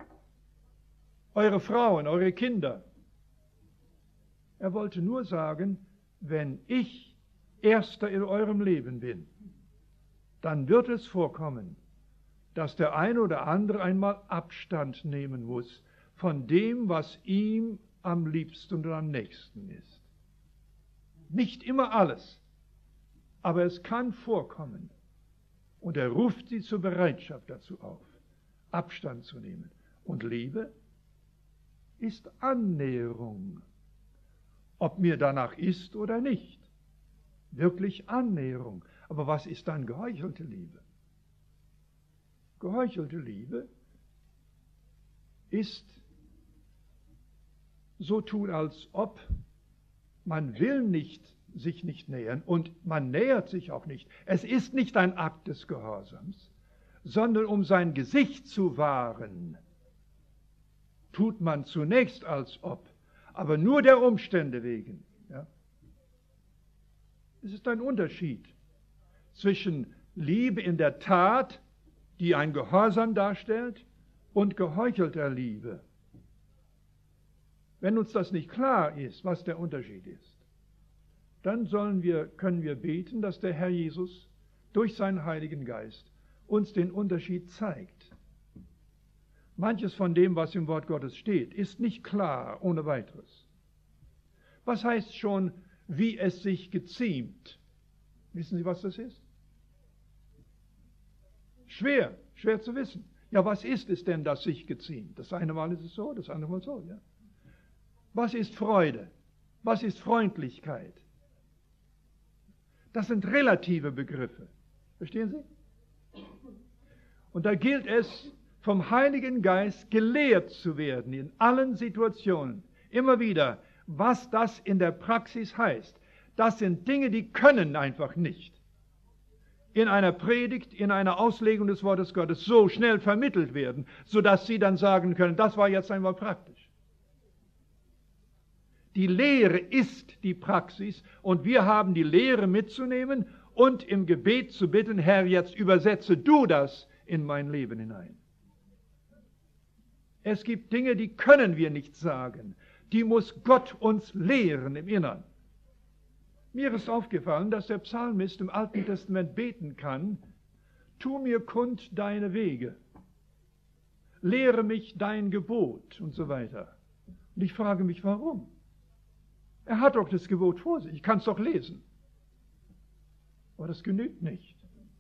eure Frauen, eure Kinder. Er wollte nur sagen, wenn ich Erster in eurem Leben bin, dann wird es vorkommen, dass der eine oder andere einmal Abstand nehmen muss von dem, was ihm am liebsten und am nächsten ist. Nicht immer alles, aber es kann vorkommen. Und er ruft sie zur Bereitschaft dazu auf, Abstand zu nehmen. Und Liebe ist Annäherung, ob mir danach ist oder nicht. Wirklich Annäherung. Aber was ist dann geheuchelte Liebe? Geheuchelte Liebe ist so tun, als ob man will nicht, sich nicht nähern und man nähert sich auch nicht. Es ist nicht ein Akt des Gehorsams, sondern um sein Gesicht zu wahren, tut man zunächst als ob, aber nur der Umstände wegen. Ja? Es ist ein Unterschied zwischen Liebe in der Tat, die ein Gehorsam darstellt, und geheuchelter Liebe. Wenn uns das nicht klar ist, was der Unterschied ist, dann sollen wir, können wir beten, dass der Herr Jesus durch seinen Heiligen Geist uns den Unterschied zeigt. Manches von dem, was im Wort Gottes steht, ist nicht klar ohne weiteres. Was heißt schon, wie es sich geziemt? Wissen Sie, was das ist? Schwer, schwer zu wissen. Ja, was ist es denn, das sich geziemt? Das eine Mal ist es so, das andere Mal so, ja. Was ist Freude? Was ist Freundlichkeit? Das sind relative Begriffe. Verstehen Sie? Und da gilt es, vom Heiligen Geist gelehrt zu werden in allen Situationen. Immer wieder, was das in der Praxis heißt. Das sind Dinge, die können einfach nicht in einer Predigt, in einer Auslegung des Wortes Gottes so schnell vermittelt werden, sodass Sie dann sagen können, das war jetzt einmal praktisch. Die Lehre ist die Praxis und wir haben die Lehre mitzunehmen und im Gebet zu bitten, Herr, jetzt übersetze du das in mein Leben hinein. Es gibt Dinge, die können wir nicht sagen. Die muss Gott uns lehren im Innern. Mir ist aufgefallen, dass der Psalmist im Alten Testament beten kann, tu mir kund deine Wege, lehre mich dein Gebot und so weiter. Und ich frage mich, warum? Er hat doch das Gebot vor sich, ich kann es doch lesen. Aber das genügt nicht.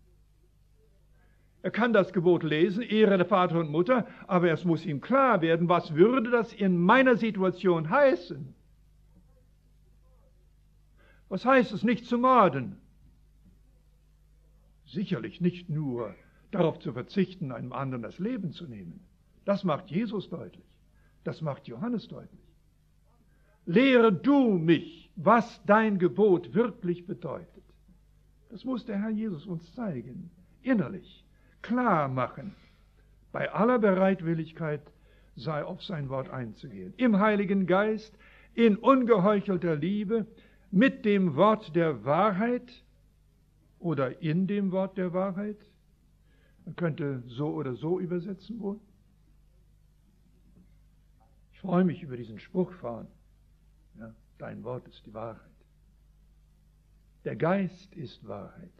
Er kann das Gebot lesen, Ehre der Vater und Mutter, aber es muss ihm klar werden, was würde das in meiner Situation heißen? Was heißt es, nicht zu morden? Sicherlich nicht nur darauf zu verzichten, einem anderen das Leben zu nehmen. Das macht Jesus deutlich. Das macht Johannes deutlich. Lehre du mich, was dein Gebot wirklich bedeutet. Das muss der Herr Jesus uns zeigen, innerlich. klar machen, bei aller Bereitwilligkeit sei auf sein Wort einzugehen. Im Heiligen Geist, in ungeheuchelter Liebe, mit dem Wort der Wahrheit oder in dem Wort der Wahrheit. Man könnte so oder so übersetzen wohl. Ich freue mich über diesen Spruch fahren. Ja, dein Wort ist die Wahrheit. Der Geist ist Wahrheit.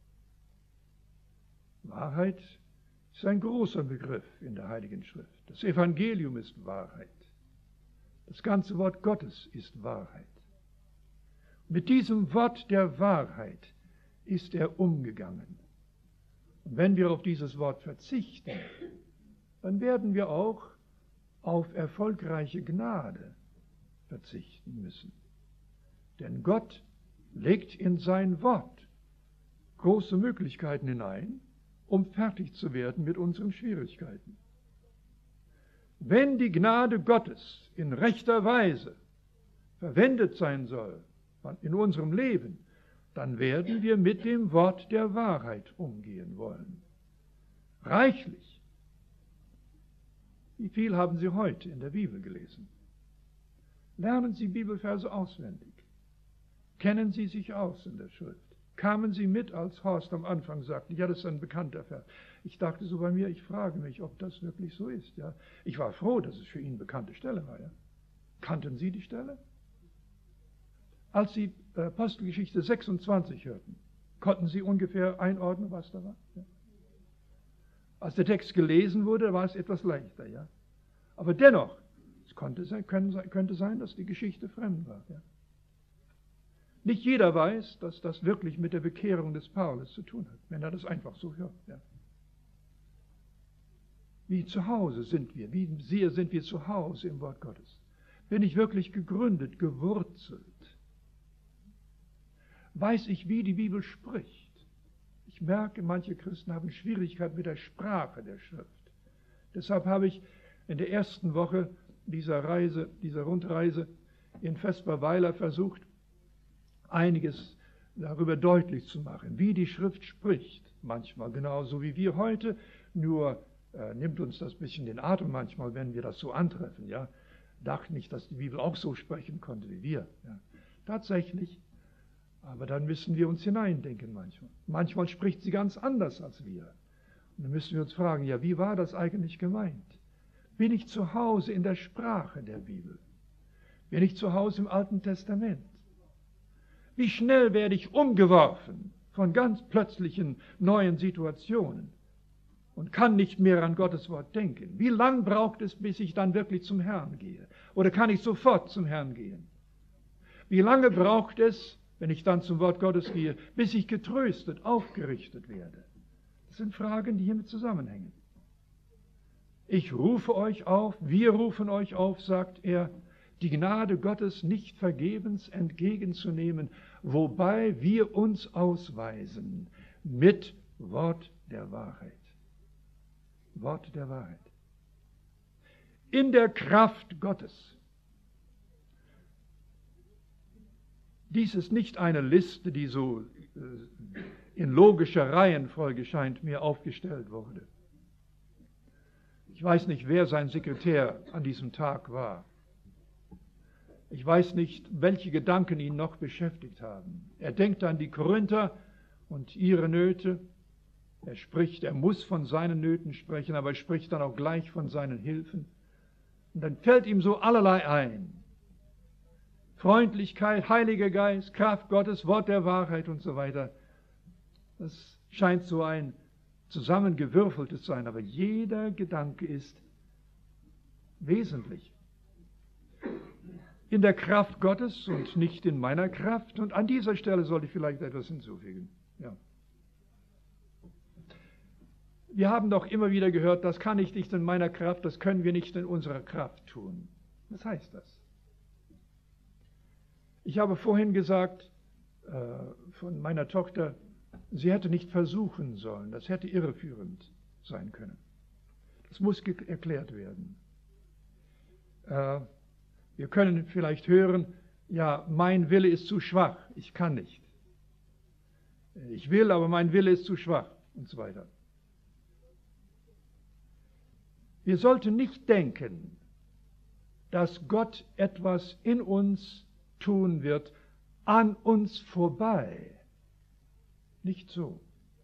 Wahrheit ist ein großer Begriff in der Heiligen Schrift. Das Evangelium ist Wahrheit. Das ganze Wort Gottes ist Wahrheit. Mit diesem Wort der Wahrheit ist er umgegangen. Und wenn wir auf dieses Wort verzichten, dann werden wir auch auf erfolgreiche Gnade verzichten müssen. Denn Gott legt in sein Wort große Möglichkeiten hinein, um fertig zu werden mit unseren Schwierigkeiten. Wenn die Gnade Gottes in rechter Weise verwendet sein soll in unserem Leben, dann werden wir mit dem Wort der Wahrheit umgehen wollen. Reichlich. Wie viel haben Sie heute in der Bibel gelesen? Lernen Sie Bibelverse auswendig. Kennen Sie sich aus in der Schrift? Kamen Sie mit, als Horst am Anfang sagte, ja, das ist ein bekannter Vers. Ich dachte so bei mir, ich frage mich, ob das wirklich so ist. Ja. Ich war froh, dass es für ihn eine bekannte Stelle war. Ja. Kannten Sie die Stelle? Als Sie Apostelgeschichte sechsundzwanzig hörten, konnten Sie ungefähr einordnen, was da war? Ja. Als der Text gelesen wurde, war es etwas leichter. Ja. Aber dennoch, es konnte sein, könnte sein, dass die Geschichte fremd war. Ja. Nicht jeder weiß, dass das wirklich mit der Bekehrung des Paulus zu tun hat, wenn er das einfach so hört. Ja. Wie zu Hause sind wir, wie sehr sind wir zu Hause im Wort Gottes. Bin ich wirklich gegründet, gewurzelt? Weiß ich, wie die Bibel spricht? Ich merke, manche Christen haben Schwierigkeiten mit der Sprache der Schrift. Deshalb habe ich in der ersten Woche dieser Reise, dieser Rundreise in Vesperweiler versucht, einiges darüber deutlich zu machen, wie die Schrift spricht. Manchmal genauso wie wir heute, nur äh, nimmt uns das bisschen den Atem manchmal, wenn wir das so antreffen. Ja? Dachte nicht, dass die Bibel auch so sprechen konnte wie wir. Ja? Tatsächlich, aber dann müssen wir uns hineindenken manchmal. Manchmal spricht sie ganz anders als wir. Und dann müssen wir uns fragen, ja, wie war das eigentlich gemeint? Bin ich zu Hause in der Sprache der Bibel? Bin ich zu Hause im Alten Testament? Wie schnell werde ich umgeworfen von ganz plötzlichen neuen Situationen und kann nicht mehr an Gottes Wort denken? Wie lang braucht es, bis ich dann wirklich zum Herrn gehe? Oder kann ich sofort zum Herrn gehen? Wie lange braucht es, wenn ich dann zum Wort Gottes gehe, bis ich getröstet, aufgerichtet werde? Das sind Fragen, die hiermit zusammenhängen. Ich rufe euch auf, wir rufen euch auf, sagt er, die Gnade Gottes nicht vergebens entgegenzunehmen, wobei wir uns ausweisen mit Wort der Wahrheit. Wort der Wahrheit. In der Kraft Gottes. Dies ist nicht eine Liste, die so in logischer Reihenfolge scheint mir aufgestellt wurde. Ich weiß nicht, wer sein Sekretär an diesem Tag war. Ich weiß nicht, welche Gedanken ihn noch beschäftigt haben. Er denkt an die Korinther und ihre Nöte. Er spricht, er muss von seinen Nöten sprechen, aber er spricht dann auch gleich von seinen Hilfen. Und dann fällt ihm so allerlei ein. Freundlichkeit, Heiliger Geist, Kraft Gottes, Wort der Wahrheit und so weiter. Das scheint so ein zusammengewürfeltes zu sein, aber jeder Gedanke ist wesentlich. In der Kraft Gottes und nicht in meiner Kraft. Und an dieser Stelle sollte ich vielleicht etwas hinzufügen. Ja. Wir haben doch immer wieder gehört, das kann ich nicht in meiner Kraft, das können wir nicht in unserer Kraft tun. Was heißt das? Ich habe vorhin gesagt äh, von meiner Tochter, sie hätte nicht versuchen sollen, das hätte irreführend sein können. Das muss erklärt werden. Äh, Wir können vielleicht hören, ja, mein Wille ist zu schwach, ich kann nicht. Ich will, aber mein Wille ist zu schwach und so weiter. Wir sollten nicht denken, dass Gott etwas in uns tun wird, an uns vorbei. Nicht so.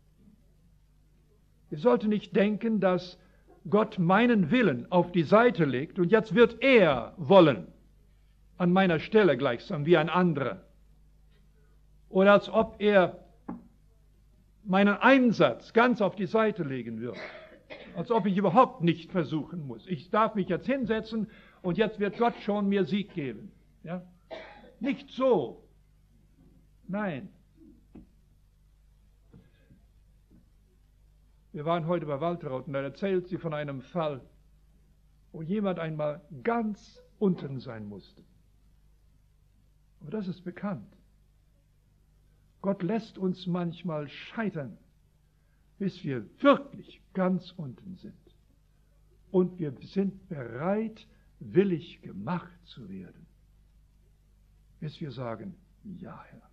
Wir sollten nicht denken, dass Gott meinen Willen auf die Seite legt und jetzt wird er wollen, an meiner Stelle gleichsam wie ein anderer. Oder als ob er meinen Einsatz ganz auf die Seite legen würde. Als ob ich überhaupt nicht versuchen muss. Ich darf mich jetzt hinsetzen und jetzt wird Gott schon mir Sieg geben. Ja? Nicht so. Nein. Wir waren heute bei Waltraud und da erzählt sie von einem Fall, wo jemand einmal ganz unten sein musste. Aber das ist bekannt. Gott lässt uns manchmal scheitern, bis wir wirklich ganz unten sind. Und wir sind bereit, willig gemacht zu werden. Bis wir sagen, ja Herr.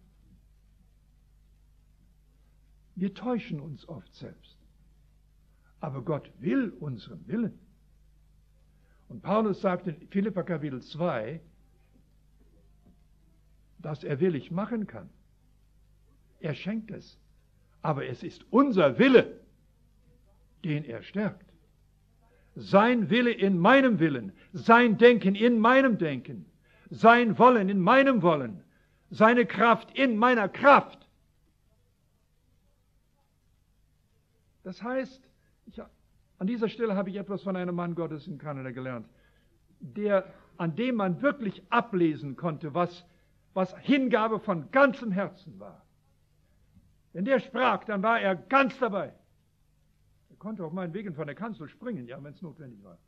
Wir täuschen uns oft selbst. Aber Gott will unseren Willen. Und Paulus sagt in Philipper Kapitel zwei, dass er willig machen kann. Er schenkt es. Aber es ist unser Wille, den er stärkt. Sein Wille in meinem Willen, sein Denken in meinem Denken, sein Wollen in meinem Wollen, seine Kraft in meiner Kraft. Das heißt, ich, an dieser Stelle habe ich etwas von einem Mann Gottes in Kanada gelernt, der, an dem man wirklich ablesen konnte, was, was Hingabe von ganzem Herzen war. Wenn der sprach, dann war er ganz dabei. Er konnte auf meinen Wegen von der Kanzel springen, ja, wenn es notwendig war.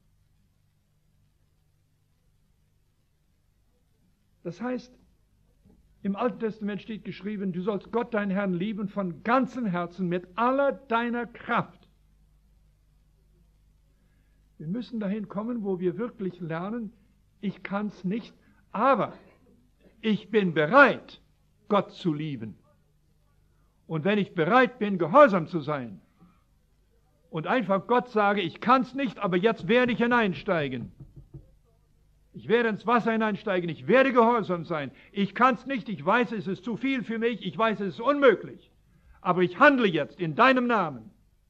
Das heißt, im Alten Testament steht geschrieben, du sollst Gott, deinen Herrn, lieben von ganzem Herzen, mit aller deiner Kraft. Wir müssen dahin kommen, wo wir wirklich lernen, ich kann es nicht, aber ich bin bereit, Gott zu lieben. Und wenn ich bereit bin, gehorsam zu sein und einfach Gott sage, ich kann es nicht, aber jetzt werde ich hineinsteigen. Ich werde ins Wasser hineinsteigen, ich werde gehorsam sein. Ich kann es nicht, ich weiß, es ist zu viel für mich, ich weiß, es ist unmöglich. Aber ich handle jetzt in deinem Namen.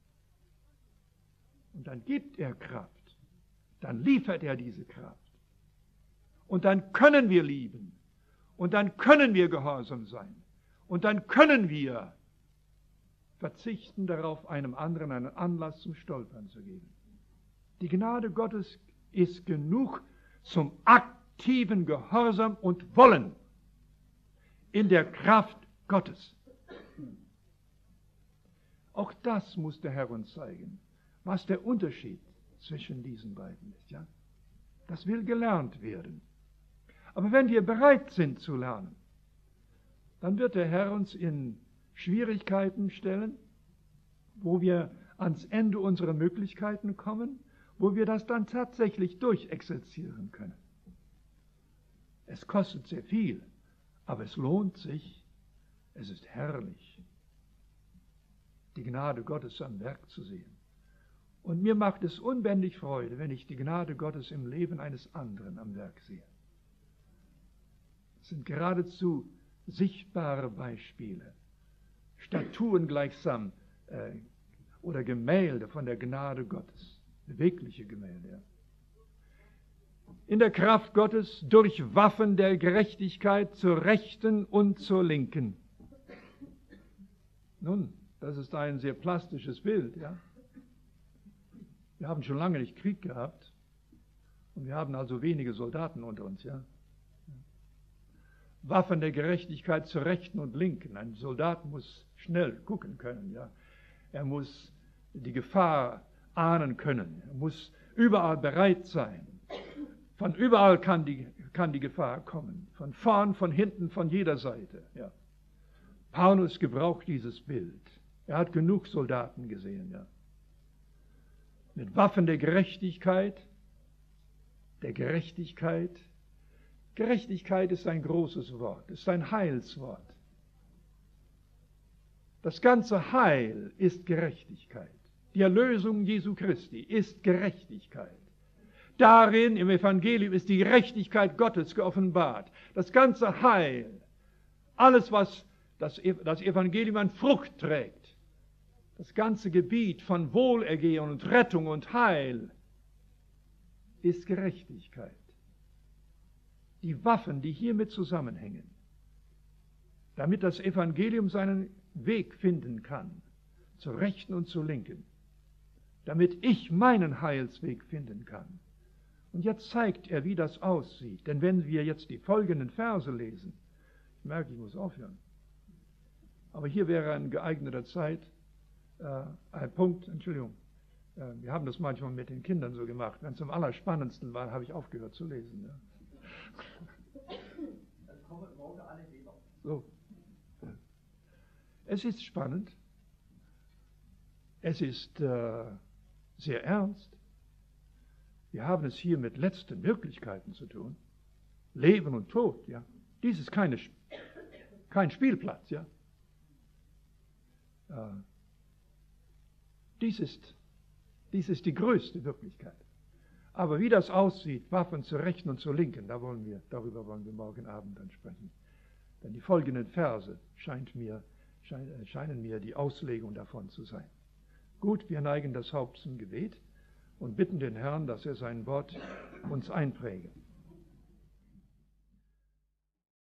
Und dann gibt er Kraft. Dann liefert er diese Kraft. Und dann können wir lieben. Und dann können wir gehorsam sein. Und dann können wir verzichten darauf, einem anderen einen Anlass zum Stolpern zu geben. Die Gnade Gottes ist genug zum aktiven Gehorsam und Wollen in der Kraft Gottes. Auch das muss der Herr uns zeigen, was der Unterschied zwischen diesen beiden ist. Ja? Das will gelernt werden. Aber wenn wir bereit sind zu lernen, dann wird der Herr uns in Schwierigkeiten stellen, wo wir ans Ende unserer Möglichkeiten kommen, wo wir das dann tatsächlich durchexerzieren können. Es kostet sehr viel, aber es lohnt sich, es ist herrlich, die Gnade Gottes am Werk zu sehen. Und mir macht es unbändig Freude, wenn ich die Gnade Gottes im Leben eines anderen am Werk sehe. Es sind geradezu sichtbare Beispiele, Statuen gleichsam äh, oder Gemälde von der Gnade Gottes, bewegliche Gemälde. Ja. In der Kraft Gottes durch Waffen der Gerechtigkeit zur Rechten und zur Linken. Nun, das ist ein sehr plastisches Bild. Ja. Wir haben schon lange nicht Krieg gehabt und wir haben also wenige Soldaten unter uns. Ja. Waffen der Gerechtigkeit zur Rechten und Linken. Ein Soldat muss schnell gucken können. Ja. Er muss die Gefahr ahnen können. Er muss überall bereit sein. Von überall kann die, kann die Gefahr kommen. Von vorn, von hinten, von jeder Seite. Ja. Paulus gebraucht dieses Bild. Er hat genug Soldaten gesehen. Ja. Mit Waffen der Gerechtigkeit, der Gerechtigkeit. Gerechtigkeit ist ein großes Wort, ist ein Heilswort. Das ganze Heil ist Gerechtigkeit. Die Erlösung Jesu Christi ist Gerechtigkeit. Darin, im Evangelium, ist die Gerechtigkeit Gottes geoffenbart. Das ganze Heil, alles, was das, das Evangelium an Frucht trägt, das ganze Gebiet von Wohlergehen und Rettung und Heil, ist Gerechtigkeit. Die Waffen, die hiermit zusammenhängen, damit das Evangelium seinen Weg finden kann, zur Rechten und zur Linken, damit ich meinen Heilsweg finden kann. Und jetzt zeigt er, wie das aussieht. Denn wenn wir jetzt die folgenden Verse lesen, ich merke, ich muss aufhören, aber hier wäre eine geeignete Zeit, äh, ein Punkt, Entschuldigung, äh, wir haben das manchmal mit den Kindern so gemacht, wenn es am allerspannendsten war, habe ich aufgehört zu lesen. Ja. So. Es ist spannend, es ist äh, sehr ernst. Wir haben es hier mit letzten Möglichkeiten zu tun. Leben und Tod, ja. Dies ist keine, kein Spielplatz, ja. Äh, dies ist, dies ist die größte Wirklichkeit. Aber wie das aussieht, Waffen zur Rechten und zur Linken, da wollen wir, darüber wollen wir morgen Abend dann sprechen. Denn die folgenden Verse scheint mir, schein, scheinen mir die Auslegung davon zu sein. Gut, wir neigen das Haupt zum Gebet und bitten den Herrn, dass er sein Wort uns einpräge.